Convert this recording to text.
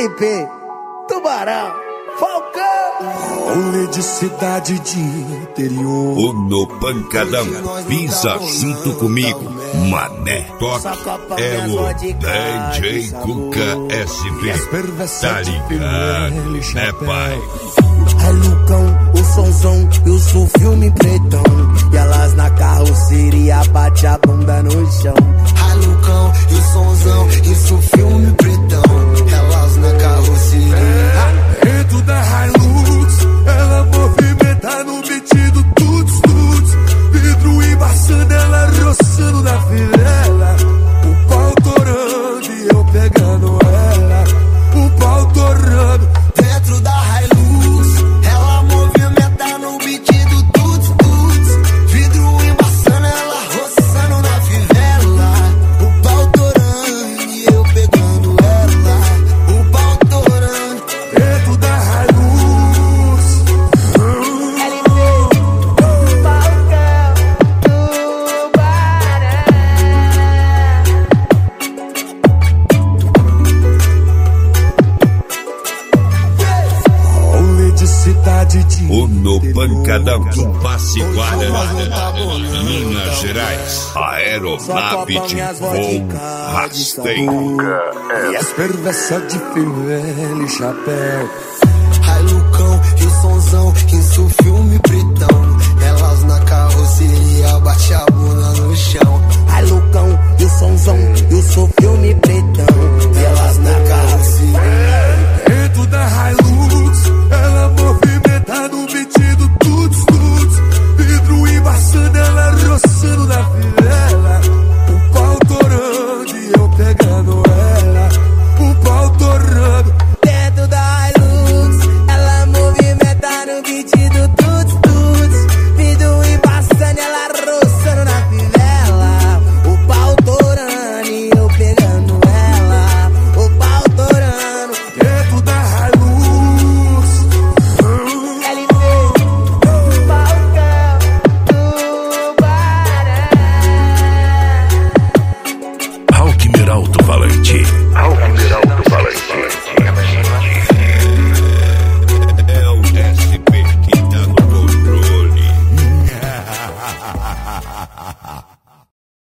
LP, Tubarão, Falcão. Rolê de cidade de interior. O No Pancadão, pisa junto comigo, Mané. Toque é o DJ Cuca SB. Tá ligado, né, pai? É Lucão, o sonzão, eu sou filme pretão. E elas na carroceria bate a bunda no chão. É Lucão, e o sonzão, isso filme pretão. Elas na carroceria. Dentro da Hilux, ela movimenta no beat do tuts tuts. Vidro embaçando, ela roçando na vilela. O pau torando e eu pegando ela. O pau torando. Dentro da Hilux, ela movimenta no beat do tuts tuts. Vidro embaçando, ela roçando na fivela. O pau torando e eu pegando ela. O pau torando. Dentro da Hilux. LP, Falcão, Rolê de cidade de O No interior. Pancadão do Passiguara, Minas Gerais. Aeronave de voo rasteiro. E as perversas de fivela e chapéu. Ai, Lucão, e o sonzão, isso filme pretão. Elas na carroceria bate a